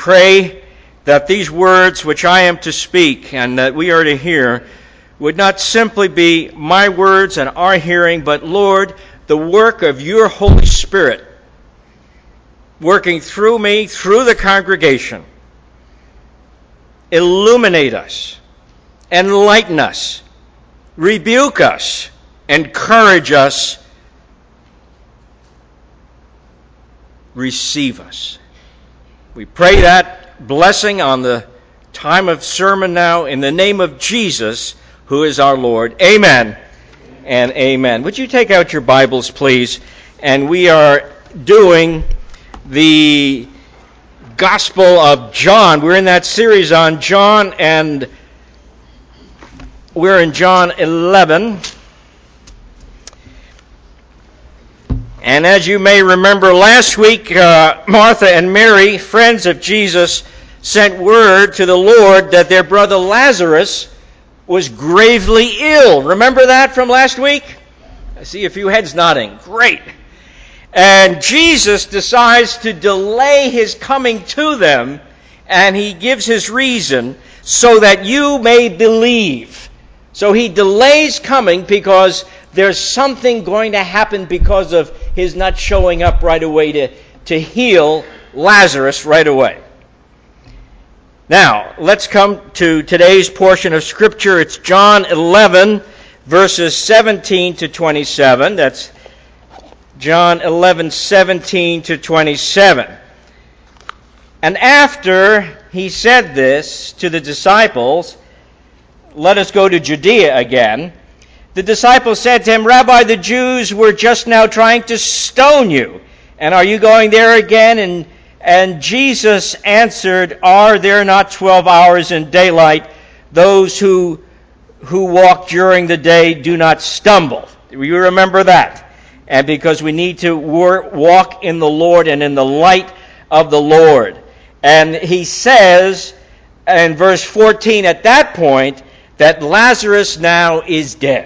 pray that these words which I am to speak and that we are to hear would not simply be my words and our hearing, but, Lord, the work of your Holy Spirit working through me, through the congregation. Illuminate us, enlighten us, rebuke us, encourage us, receive us. We pray that blessing on the time of sermon now in the name of Jesus, who is our Lord. Amen and amen. Would you take out your Bibles, please? And we are doing the Gospel of John. We're in that series on John, and we're in John 11. And as you may remember, last week, Martha and Mary, friends of Jesus, sent word to the Lord that their brother Lazarus was gravely ill. Remember that from last week? I see a few heads nodding. Great. And Jesus decides to delay his coming to them, and he gives his reason, so that you may believe. So he delays coming because there's something going to happen because of his not showing up right away to heal Lazarus right away. Now, let's come to today's portion of Scripture. It's John 11, verses 17 to 27. That's John 11, 17 to 27. And after he said this to the disciples, let us go to Judea again. The disciples said to him, Rabbi, the Jews were just now trying to stone you, and are you going there again? And Jesus answered, Are there not 12 hours in daylight? Those who walk during the day do not stumble. You remember that. And because we need to walk in the Lord and in the light of the Lord. And he says in verse 14 at that point that Lazarus now is dead.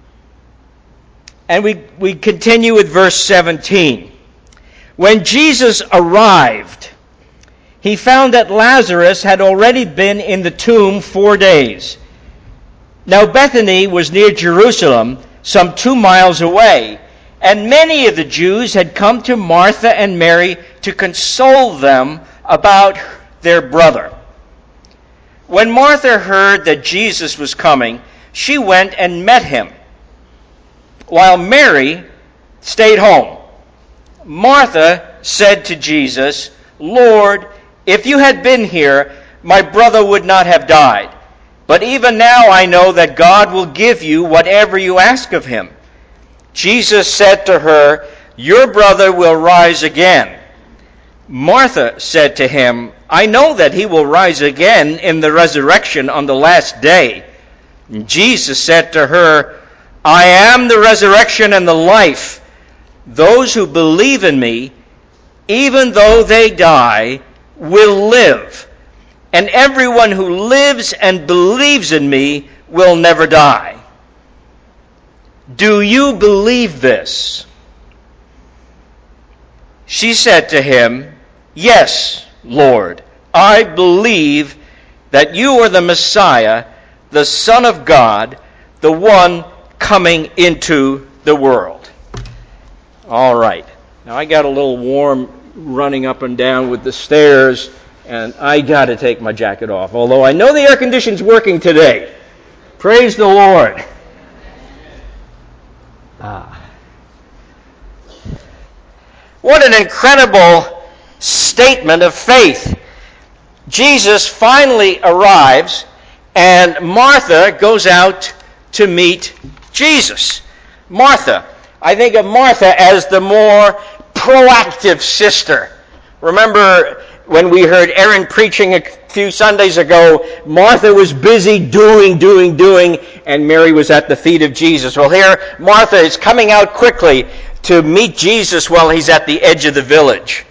And we continue with verse 17. When Jesus arrived, he found that Lazarus had already been in the tomb 4 days. Now Bethany was near Jerusalem, some 2 miles away, and many of the Jews had come to Martha and Mary to console them about their brother. When Martha heard that Jesus was coming, she went and met him, while Mary stayed home. Martha said to Jesus, Lord, if you had been here, my brother would not have died. But even now I know that God will give you whatever you ask of him. Jesus said to her, Your brother will rise again. Martha said to him, I know that he will rise again in the resurrection on the last day. And Jesus said to her, I am the resurrection and the life. Those who believe in me, even though they die, will live. And everyone who lives and believes in me will never die. Do you believe this? She said to him, Yes, Lord, I believe that you are the Messiah, the Son of God, the one coming into the world. All right. Now I got a little warm running up and down with the stairs, and I got to take my jacket off, although I know the air conditioning's working today. Praise the Lord. What an incredible statement of faith. Jesus finally arrives, and Martha goes out to meet Jesus. Martha. I think of Martha as the more proactive sister. Remember when we heard Aaron preaching a few Sundays ago, Martha was busy doing, and Mary was at the feet of Jesus. Well, here, Martha is coming out quickly to meet Jesus while he's at the edge of the village.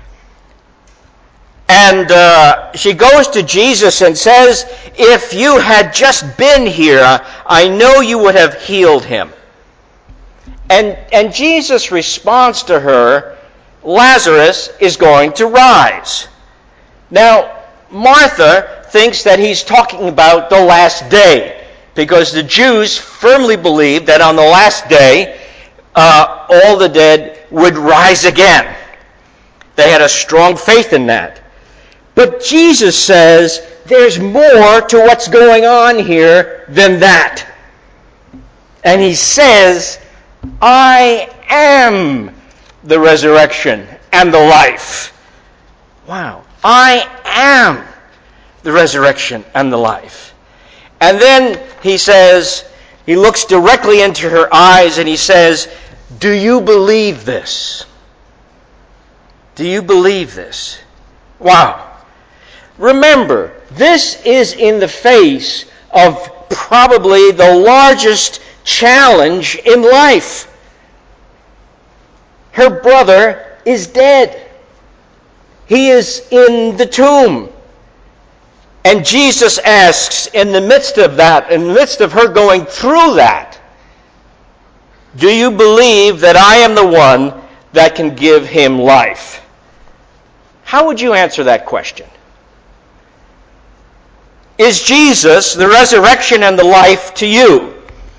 And she goes to Jesus and says, If you had just been here, I know you would have healed him. And Jesus responds to her, Lazarus is going to rise. Now, Martha thinks that he's talking about the last day, because the Jews firmly believed that on the last day, all the dead would rise again. They had a strong faith in that. But Jesus says there's more to what's going on here than that. And he says, I am the resurrection and the life. Wow. I am the resurrection and the life. And then he says, he looks directly into her eyes and he says, do you believe this? Do you believe this? Wow. Remember, this is in the face of probably the largest challenge in life. Her brother is dead. He is in the tomb. And Jesus asks, in the midst of that, in the midst of her going through that, do you believe that I am the one that can give him life? How would you answer that question? Is Jesus the resurrection and the life to you?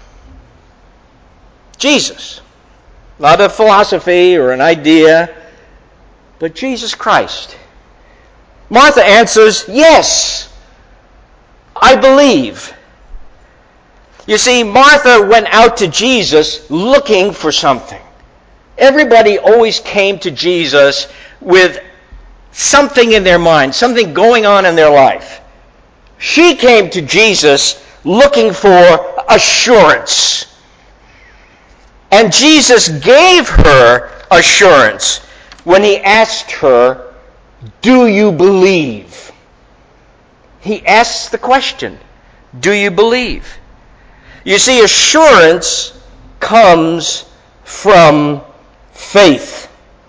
Jesus. Not a philosophy or an idea, but Jesus Christ. Martha answers, yes, I believe. You see, Martha went out to Jesus looking for something. Everybody always came to Jesus with something in their mind, something going on in their life. She came to Jesus looking for assurance. And Jesus gave her assurance when he asked her, do you believe? He asks the question, do you believe? You see, assurance comes from faith.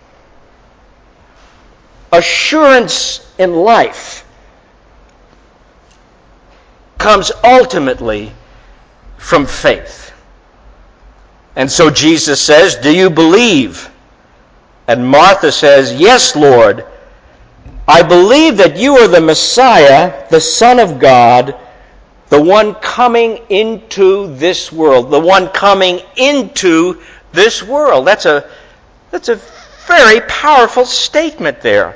Assurance in life comes ultimately from faith. And so Jesus says, do you believe? And Martha says, yes, Lord, I believe that you are the Messiah, the Son of God, the one coming into this world. The one coming into this world. That's a very powerful statement there.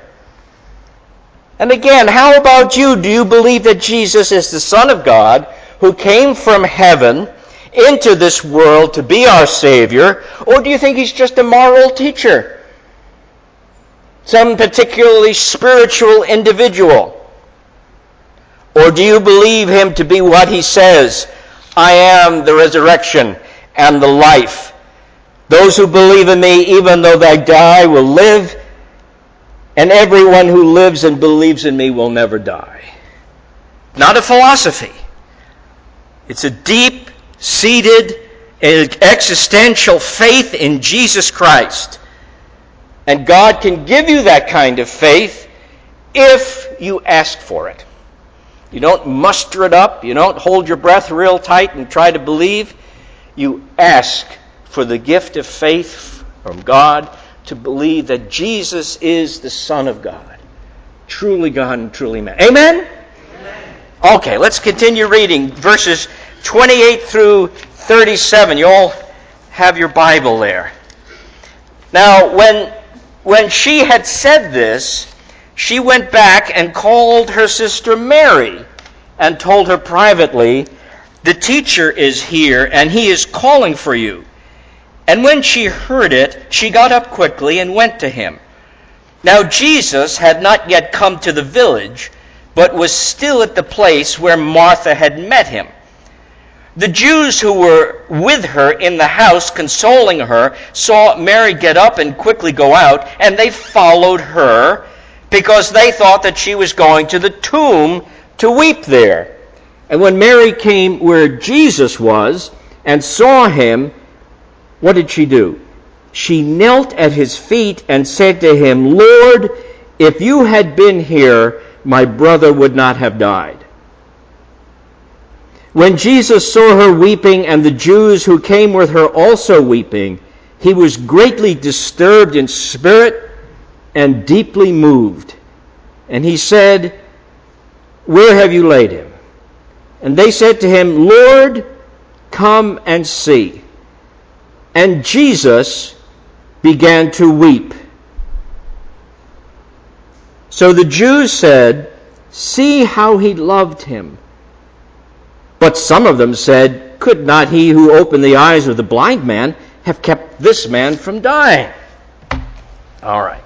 And again, how about you? Do you believe that Jesus is the Son of God who came from heaven into this world to be our Savior? Or do you think he's just a moral teacher? Some particularly spiritual individual? Or do you believe him to be what he says? I am the resurrection and the life. Those who believe in me, even though they die, will live, and everyone who lives and believes in me will never die. Not a philosophy. It's a deep-seated existential faith in Jesus Christ. And God can give you that kind of faith if you ask for it. You don't muster it up. You don't hold your breath real tight and try to believe. You ask for the gift of faith from God to believe that Jesus is the Son of God. Truly God and truly man. Amen? Amen. Okay, let's continue reading verses 28 through 37. You all have your Bible there. Now, when she had said this, she went back and called her sister Mary and told her privately, the teacher is here and he is calling for you. And when she heard it, she got up quickly and went to him. Now Jesus had not yet come to the village, but was still at the place where Martha had met him. The Jews who were with her in the house consoling her saw Mary get up and quickly go out, and they followed her because they thought that she was going to the tomb to weep there. And when Mary came where Jesus was and saw him, what did she do? She knelt at his feet and said to him, Lord, if you had been here, my brother would not have died. When Jesus saw her weeping and the Jews who came with her also weeping, he was greatly disturbed in spirit and deeply moved. And he said, "Where have you laid him?" And they said to him, "Lord, come and see." And Jesus began to weep. So the Jews said, "See how he loved him." But some of them said, "Could not he who opened the eyes of the blind man have kept this man from dying?" All right.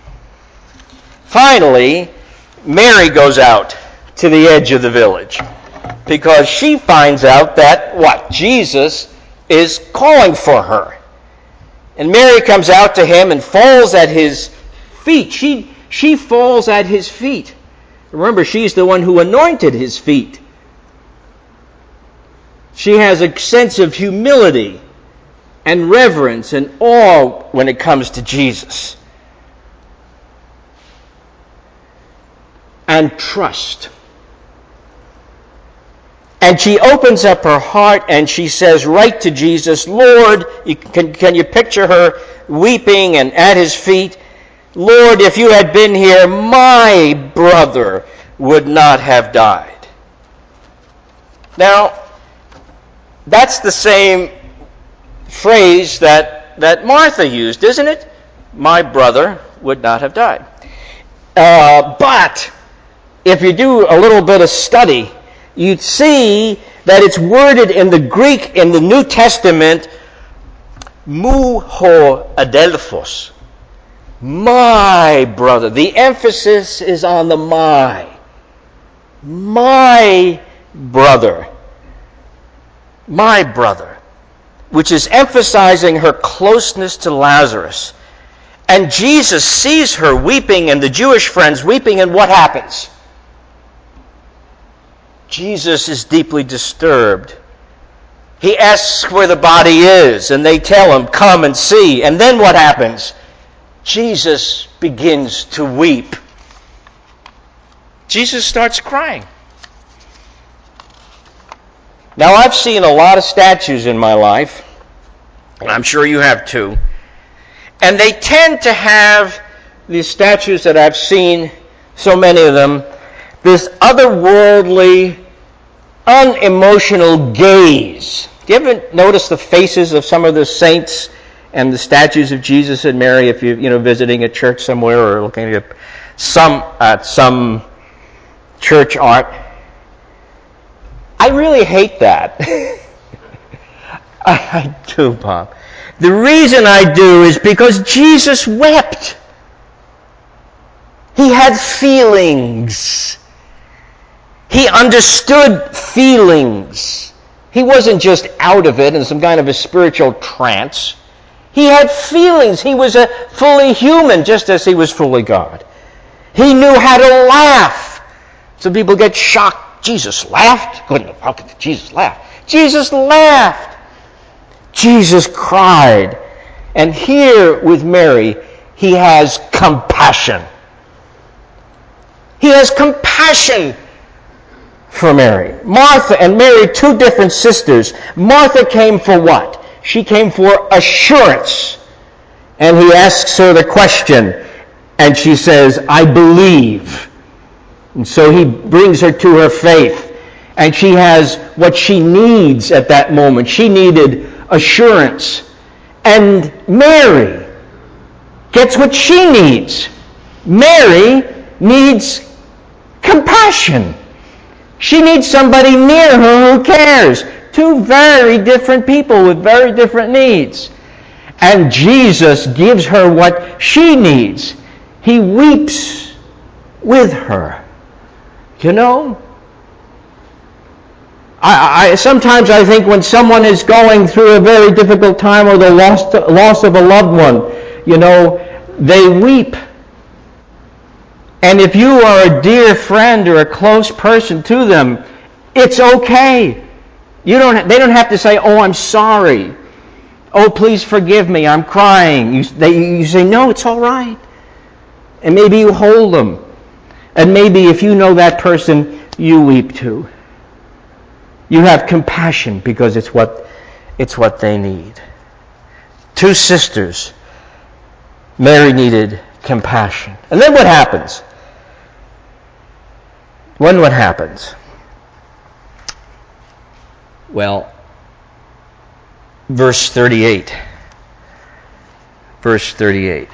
Finally, Mary goes out to the edge of the village because she finds out that, Jesus is calling for her. And Mary comes out to him and falls at his feet. She falls at his feet. Remember, she's the one who anointed his feet. She has a sense of humility and reverence and awe when it comes to Jesus. And trust. And she opens up her heart and she says right to Jesus, "Lord," can you picture her weeping and at his feet? "Lord, if you had been here, my brother would not have died." Now, that's the same phrase that Martha used, isn't it? My brother would not have died. But if you do a little bit of study, you'd see that it's worded in the Greek in the New Testament, "mu ho adelphos." My brother. The emphasis is on the my. My brother. My brother. Which is emphasizing her closeness to Lazarus. And Jesus sees her weeping and the Jewish friends weeping, and what happens? Jesus is deeply disturbed. He asks where the body is, and they tell him, "Come and see." And then what happens? Jesus begins to weep. Jesus starts crying. Now, I've seen a lot of statues in my life, and I'm sure you have too. And they tend to have, these statues that I've seen, so many of them, this otherworldly, unemotional gaze. Do you ever notice the faces of some of the saints and the statues of Jesus and Mary if you're visiting a church somewhere or looking at some church art? I really hate that. I do, Bob. The reason I do is because Jesus wept. He had feelings. He understood feelings. He wasn't just out of it in some kind of a spiritual trance. He had feelings. He was a fully human, just as he was fully God. He knew how to laugh. Some people get shocked. Jesus laughed? How could Jesus laugh? Jesus laughed. Jesus cried. And here with Mary, he has compassion. He has compassion for Mary. Martha and Mary, two different sisters. Martha came for what? She came for assurance. And he asks her the question, and she says, "I believe." And so he brings her to her faith. And she has what she needs at that moment. She needed assurance. And Mary gets what she needs. Mary needs compassion. She needs somebody near her who cares. Two very different people with very different needs. And Jesus gives her what she needs. He weeps with her. You know? Sometimes I think when someone is going through a very difficult time or the loss of a loved one, they weep. And if you are a dear friend or a close person to them, it's okay. They don't have to say, "Oh, I'm sorry. Oh, please forgive me. I'm crying." You say, "No, it's all right." And maybe you hold them. And maybe if you know that person, you weep too. You have compassion because it's what they need. Two sisters. Mary needed compassion. And then what happens? what happens? Well, verse 38. Verse 38.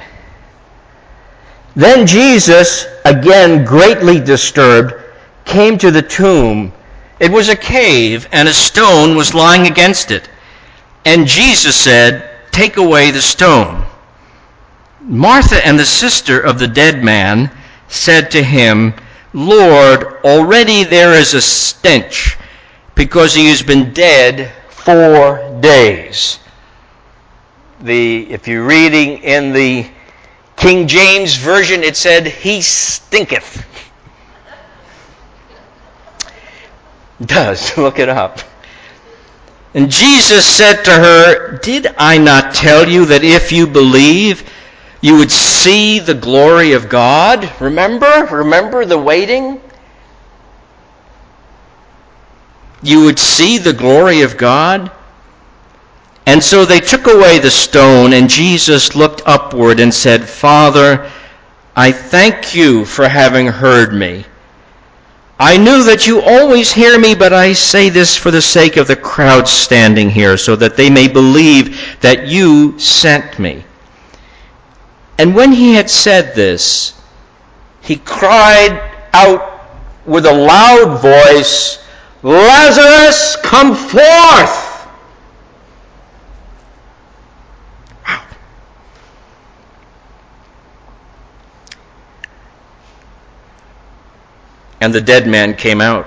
Then Jesus, again greatly disturbed, came to the tomb. It was a cave, and a stone was lying against it. And Jesus said, "Take away the stone." Martha and the sister of the dead man said to him, "Lord, already there is a stench, because he has been dead 4 days." If you're reading in the King James Version, it said, "He stinketh." It does. Look it up. And Jesus said to her, "Did I not tell you that if you believe, you would see the glory of God?" Remember the waiting? You would see the glory of God. And so they took away the stone, and Jesus looked upward and said, "Father, I thank you for having heard me. I knew that you always hear me, but I say this for the sake of the crowd standing here, so that they may believe that you sent me." And when he had said this, he cried out with a loud voice, "Lazarus, come forth!" And the dead man came out.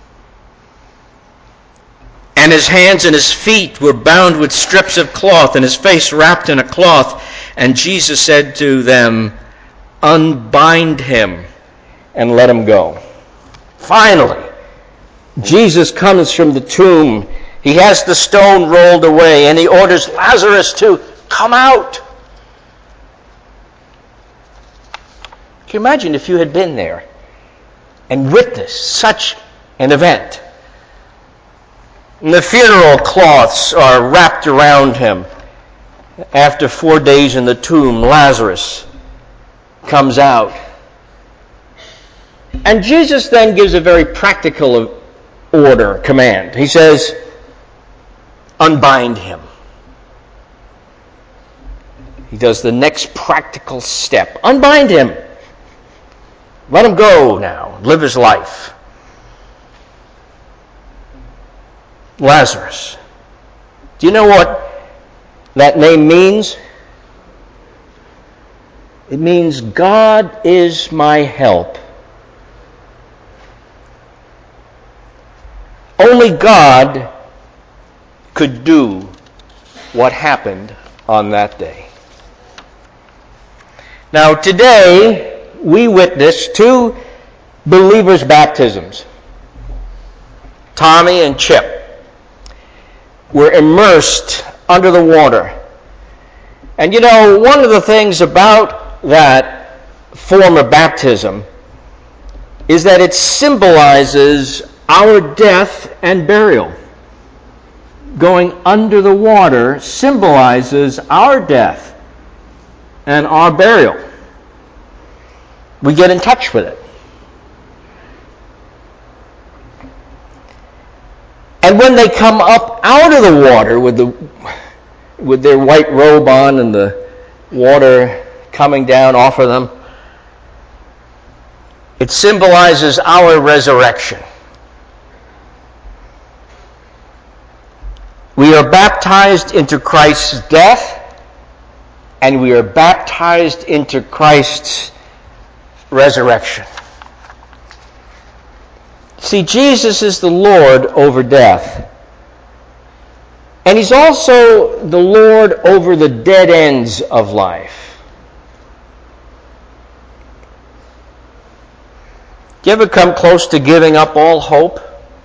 And his hands and his feet were bound with strips of cloth, and his face wrapped in a cloth. And Jesus said to them, "Unbind him and let him go." Finally, Jesus comes from the tomb. He has the stone rolled away, and he orders Lazarus to come out. Can you imagine if you had been there and witnessed such an event? And the funeral cloths are wrapped around him. After 4 days in the tomb, Lazarus comes out. And Jesus then gives a very practical command. He says, "Unbind him." He does the next practical step. Unbind him. Let him go now, live his life. Lazarus. Do you know what that name means? It means God is my help. Only God could do what happened on that day. Now today, we witness 2 believers' baptisms. Tommy and Chip were immersed under the water. And you know, one of the things about that form of baptism is that it symbolizes our death and burial. Going under the water symbolizes our death and our burial. We get in touch with it. And when they come up out of the water with their white robe on and the water coming down off of them, it symbolizes our resurrection. We are baptized into Christ's death, and we are baptized into Christ's resurrection. See, Jesus is the Lord over death. And he's also the Lord over the dead ends of life. Do you ever come close to giving up all hope?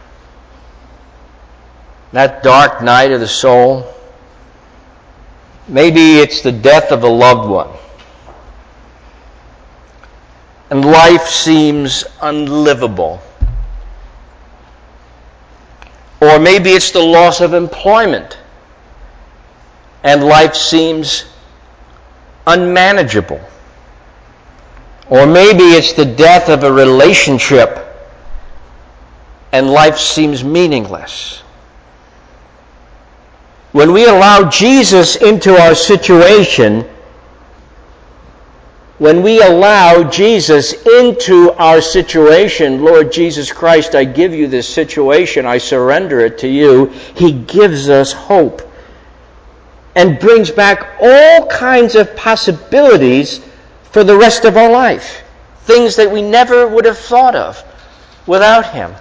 That dark night of the soul? Maybe it's the death of a loved one. And life seems unlivable. Or maybe it's the loss of employment, and life seems unmanageable. Or maybe it's the death of a relationship, and life seems meaningless. When we allow Jesus into our situation, Lord Jesus Christ, I give you this situation, I surrender it to you, He gives us hope and brings back all kinds of possibilities for the rest of our life. Things that we never would have thought of without Him.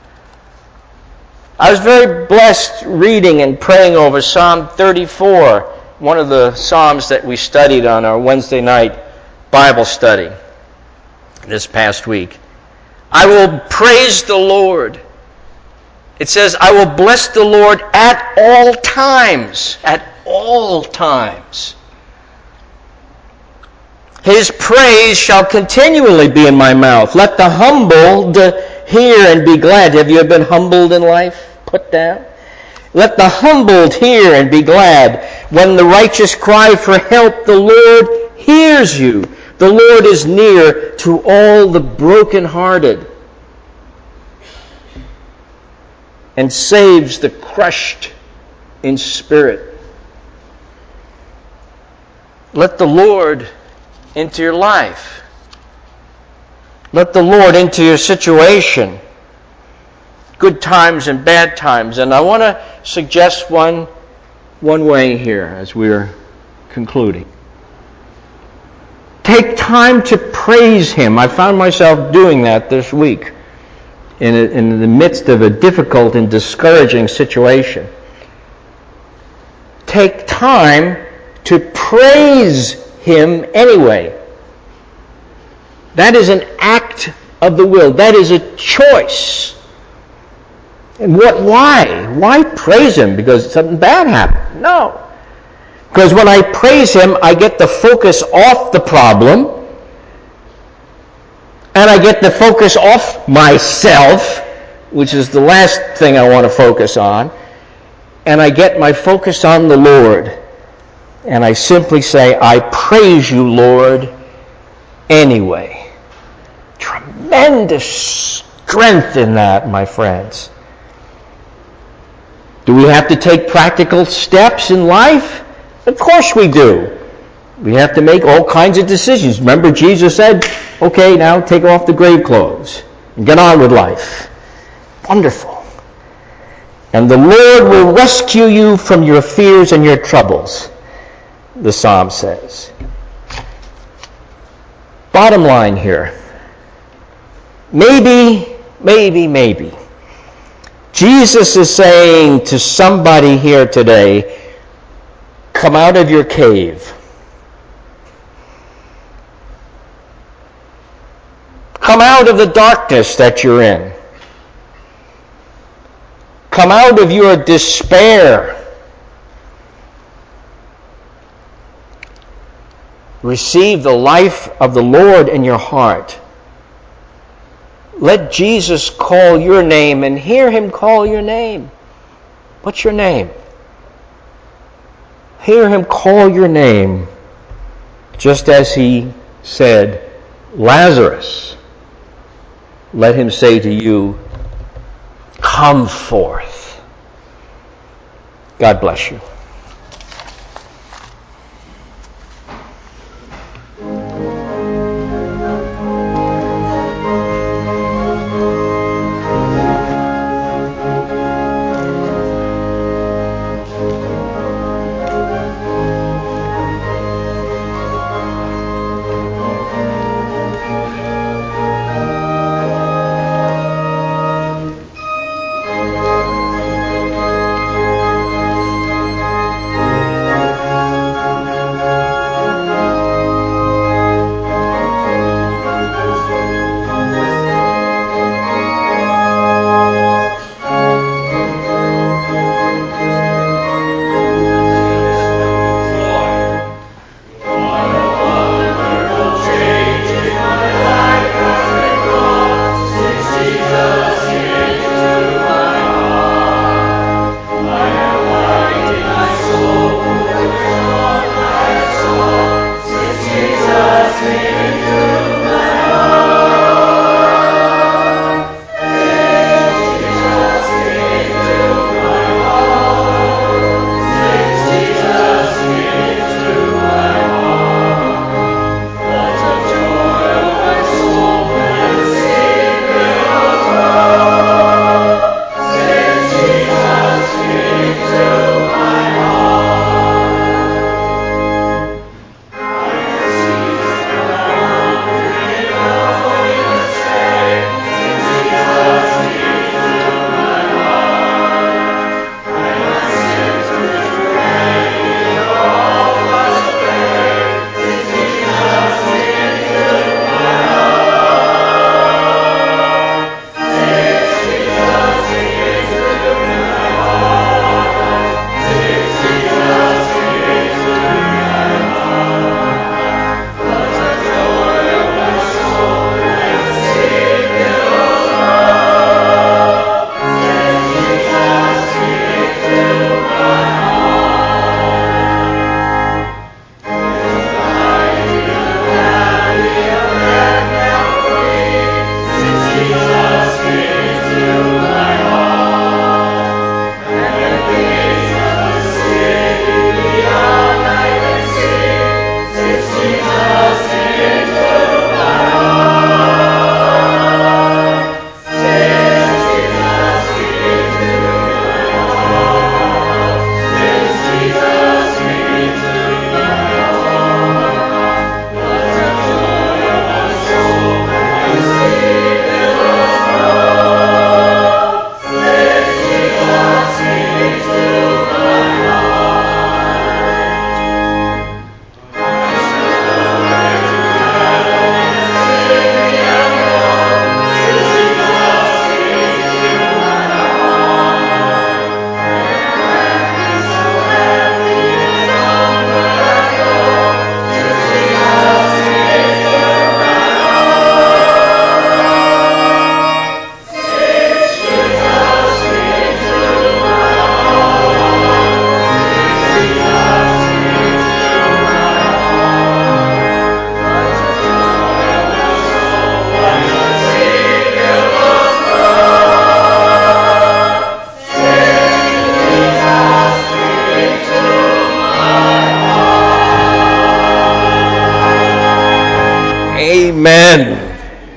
I was very blessed reading and praying over Psalm 34, one of the Psalms that we studied on our Wednesday night Bible study this past week. I will praise the Lord. It says, I will bless the Lord at all times. At all times. His praise shall continually be in my mouth. Let the humbled hear and be glad. Have you been humbled in life? Put down. Let the humbled hear and be glad. When the righteous cry for help, the Lord hears you. The Lord is near to all the brokenhearted and saves the crushed in spirit. Let the Lord into your life. Let the Lord into your situation. Good times and bad times. And I want to suggest one way here as we're concluding. Take time to praise Him. I found myself doing that this week in the midst of a difficult and discouraging situation. Take time to praise Him anyway. That is an act of the will. That is a choice. And why? Why praise Him? Because something bad happened? No. Because when I praise Him, I get the focus off the problem, and I get the focus off myself, which is the last thing I want to focus on, and I get my focus on the Lord. And I simply say, I praise you, Lord, anyway. Tremendous strength in that, my friends. Do we have to take practical steps in life? Of course we do. We have to make all kinds of decisions. Remember, Jesus said, okay, now take off the grave clothes and get on with life. Wonderful. And the Lord will rescue you from your fears and your troubles, the Psalm says. Bottom line here. Maybe. Jesus is saying to somebody here today, come out of your cave. Come out of the darkness that you're in. Come out of your despair. Receive the life of the Lord in your heart. Let Jesus call your name and hear Him call your name. What's your name? Hear Him call your name, just as He said, Lazarus. Let Him say to you, come forth. God bless you.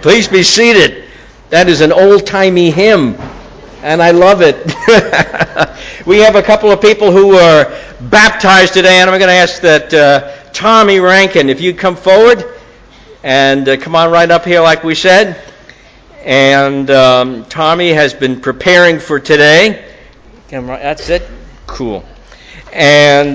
Please be seated. That is an old-timey hymn, and I love it. We have a couple of people who are baptized today, and I'm going to ask that Tommy Rankin, if you'd come forward and come on right up here like we said. And Tommy has been preparing for today. That's it? Cool. And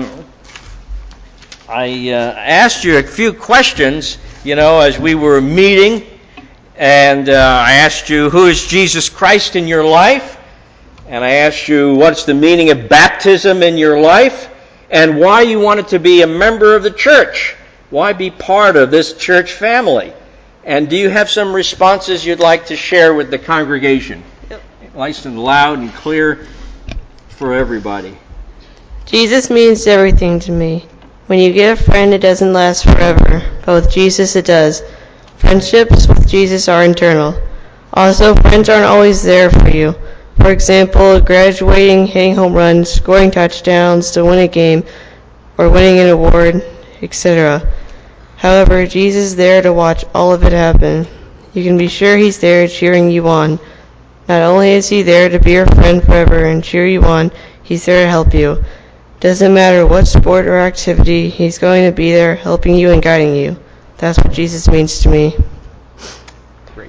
I asked you a few questions, as we were meeting. And I asked you, who is Jesus Christ in your life? And I asked you, what's the meaning of baptism in your life? And why you wanted to be a member of the church. Why be part of this church family? And do you have some responses you'd like to share with the congregation? Yep. Nice and loud and clear for everybody. Jesus means everything to me. When you get a friend, it doesn't last forever, but with Jesus it does. Friendships with Jesus are eternal. Also, friends aren't always there for you. For example, graduating, hitting home runs, scoring touchdowns to win a game, or winning an award, etc. However, Jesus is there to watch all of it happen. You can be sure he's there cheering you on. Not only is he there to be your friend forever and cheer you on, he's there to help you. Doesn't matter what sport or activity, he's going to be there helping you and guiding you. That's what Jesus means to me. Great.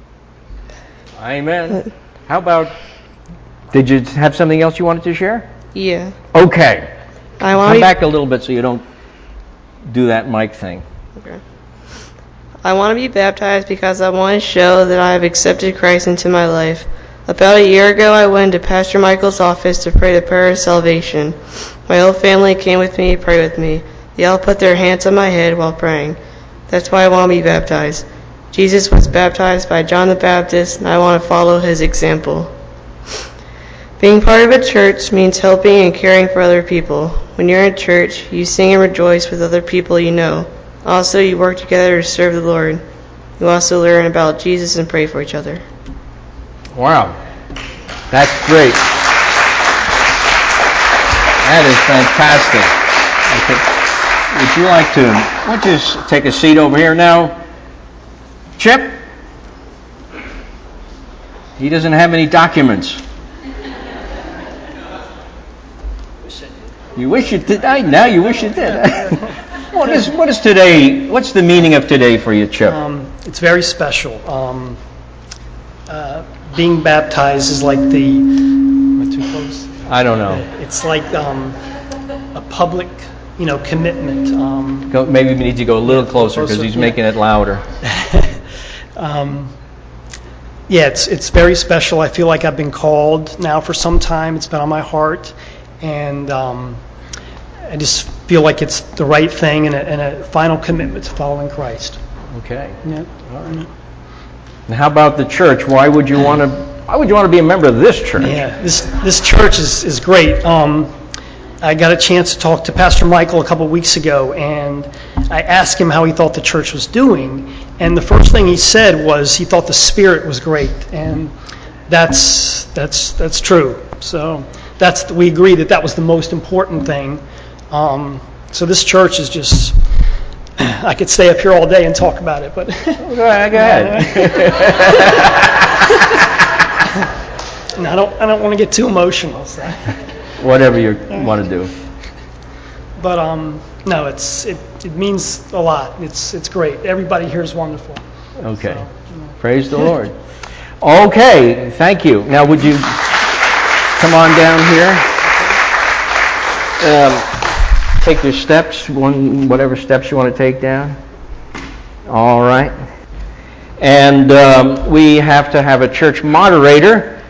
Amen. How about, did you have something else you wanted to share? Yeah. Okay. Come back a little bit so you don't do that mic thing. Okay. I want to be baptized because I want to show that I have accepted Christ into my life. About a year ago, I went to Pastor Michael's office to pray the prayer of salvation. My whole family came with me to pray with me. They all put their hands on my head while praying. That's why I want to be baptized. Jesus was baptized by John the Baptist, and I want to follow his example. Being part of a church means helping and caring for other people. When you're in church, you sing and rejoice with other people you know. Also, you work together to serve the Lord. You also learn about Jesus and pray for each other. Wow. That's great. That is fantastic. Okay. Would you like to, why don't you just take a seat over here now? Chip? He doesn't have any documents. You wish you did. Now you wish you did. What is today? What's the meaning of today for you, Chip? It's very special. Being baptized is like the. Am I too close? I don't know. It's like a public, commitment. Maybe we need to go a little closer because he's making it louder. It's very special. I feel like I've been called now for some time. It's been on my heart, and I just feel like it's the right thing and a final commitment to following Christ. Okay. Yeah. All right. And how about the church? Why would you want to be a member of this church? Yeah, this church is great. I got a chance to talk to Pastor Michael a couple of weeks ago, and I asked him how he thought the church was doing, and the first thing he said was he thought the spirit was great, and that's true. So we agree that was the most important thing. So this church is just. I could stay up here all day and talk about it, but go ahead. I don't want to get too emotional. So. Whatever you want to do. But no, it means a lot. It's great. Everybody here is wonderful. Okay. So, Praise the Lord. Okay, thank you. Now would you come on down here? Take your steps, whatever steps you want to take down. All right. And we have to have a church moderator.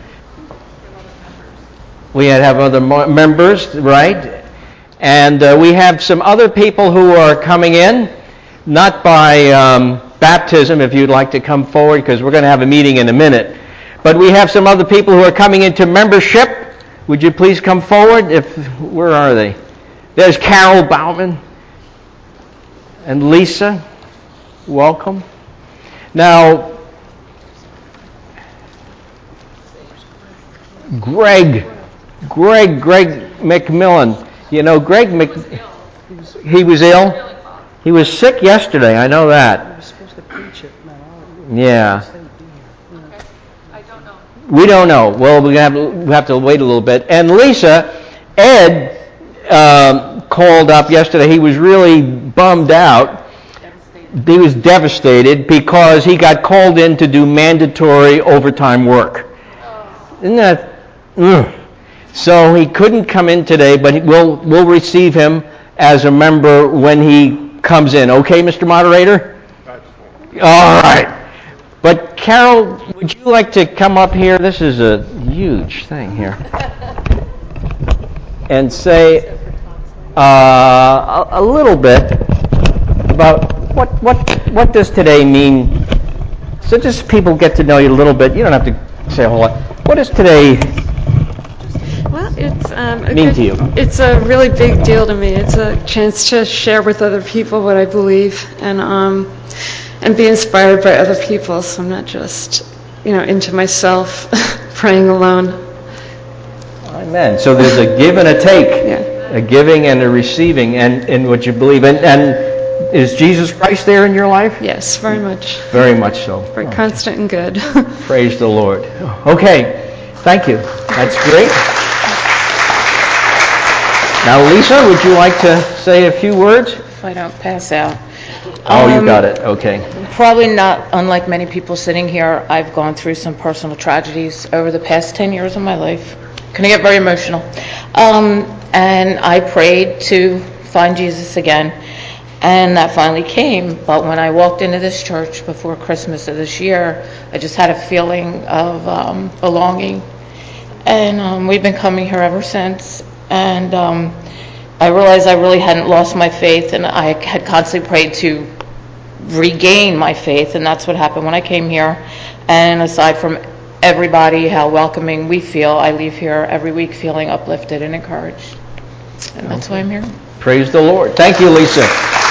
We have other members, right? And we have some other people who are coming in, not by baptism, if you'd like to come forward, because we're going to have a meeting in a minute. But we have some other people who are coming into membership. Would you please come forward? Where are they? There's Carol Bauman and Lisa. Welcome. Now, Greg McMillan. You know, he was ill. He was sick yesterday. I know that. I was supposed to preach it. Yeah. We don't know. Well, we have to wait a little bit. And Lisa, Ed called up yesterday. He was really bummed out. He was devastated because he got called in to do mandatory overtime work. Isn't that? So he couldn't come in today, but we'll receive him as a member when he comes in. Okay, Mr. Moderator? All right. But Carol, would you like to come up here? This is a huge thing here. And say a little bit about what does today mean. So just people get to know you a little bit. You don't have to say a whole lot. What does today Well, it's mean to you? It's a really big deal to me. It's a chance to share with other people what I believe and be inspired by other people. So I'm not just into myself praying alone. Amen. So there's a give and a take, Yeah. a giving and a receiving, and in what you believe. And is Jesus Christ there in your life? Yes, very much. Very much so. Very constant and good. Praise the Lord. Okay. Thank you. That's great. Now, Lisa, would you like to say a few words? If I don't pass out. Oh, you got it. Okay. Probably not unlike many people sitting here. I've gone through some personal tragedies over the past 10 years of my life. Can I get very emotional? And I prayed to find Jesus again, and that finally came. But when I walked into this church before Christmas of this year, I just had a feeling of belonging. And we've been coming here ever since. And I realized I really hadn't lost my faith, and I had constantly prayed to regain my faith, and that's what happened when I came here. And aside from everybody, how welcoming we feel, I leave here every week feeling uplifted and encouraged. And that's why I'm here. Praise the Lord. Thank you, Lisa.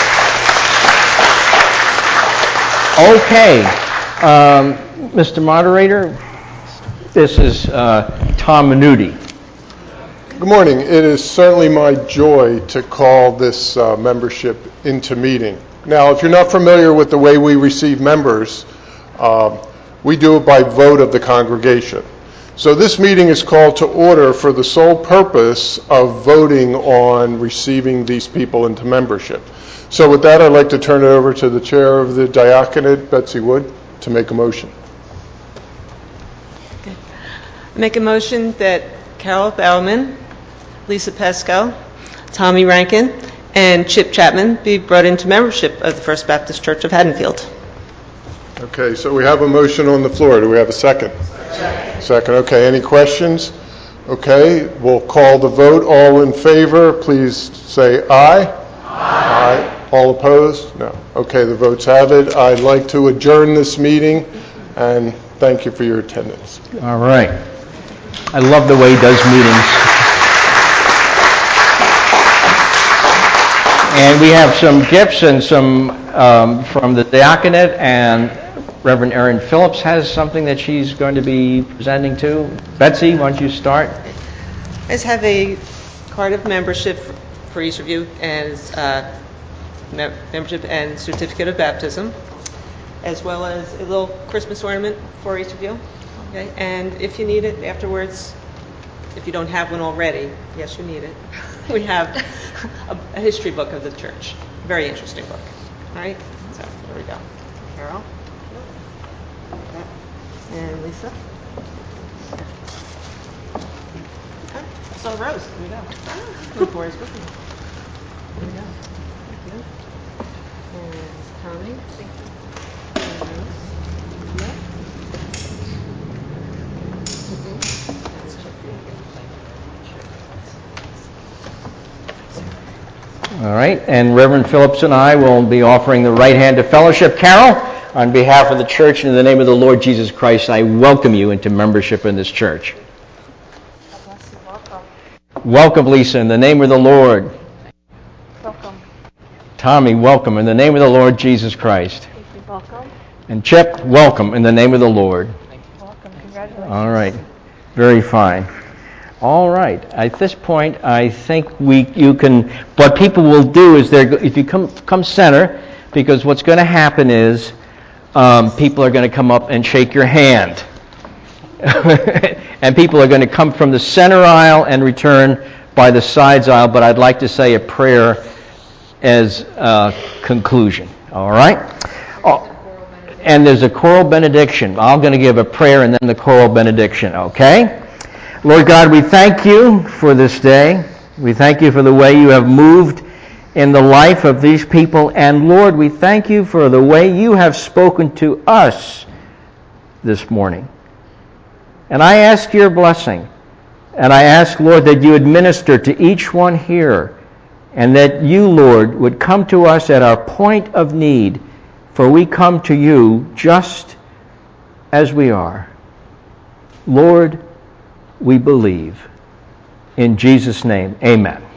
Okay. Mr. Moderator, this is Tom Minuti. Good morning. It is certainly my joy to call this membership into meeting. Now, if you're not familiar with the way we receive members, we do it by vote of the congregation. So this meeting is called to order for the sole purpose of voting on receiving these people into membership. So with that, I'd like to turn it over to the chair of the diaconate, Betsy Wood, to make a motion. Make a motion that Carol Bauman, Lisa Pesco, Tommy Rankin, and Chip Chapman be brought into membership of the First Baptist Church of Haddonfield. Okay, so we have a motion on the floor. Do we have a second? Second. Okay, any questions? Okay, we'll call the vote. All in favor, please say aye. Aye. All opposed? No. Okay, the votes have it. I'd like to adjourn this meeting, and thank you for your attendance. All right. I love the way he does meetings. And we have some gifts and some from the diaconate, and Reverend Erin Phillips has something that she's going to be presenting too. Betsy, why don't you start? I just have a card of membership for each of you, as membership and certificate of baptism, as well as a little Christmas ornament for each of you. Okay, and if you need it afterwards, if you don't have one already, yes, you need it. We have a history book of the church. Very interesting book. All right, so there we go. Carol. And Lisa. Okay. So Rose, here we go. Good boys with me. Here we go. Thank you. And Tommy. Thank you. And Rose. Yeah. All right, and Reverend Phillips and I will be offering the right hand of fellowship. Carol, on behalf of the church and in the name of the Lord Jesus Christ, I welcome you into membership in this church. Welcome, Lisa, in the name of the Lord. Welcome. Tommy, welcome in the name of the Lord Jesus Christ. Welcome. And Chip, welcome in the name of the Lord. Welcome. Congratulations. All right, very fine. All right. At this point, I think you can. What people will do is if you come center, because what's going to happen is people are going to come up and shake your hand. And people are going to come from the center aisle and return by the sides aisle, but I'd like to say a prayer as a conclusion. All right? And there's a choral benediction. I'm going to give a prayer and then the choral benediction, okay? Lord God, we thank you for this day. We thank you for the way you have moved in the life of these people. And Lord, we thank you for the way you have spoken to us this morning. And I ask your blessing. And I ask, Lord, that you administer to each one here. And that you, Lord, would come to us at our point of need. For we come to you just as we are. Lord, we believe. In Jesus' name, amen.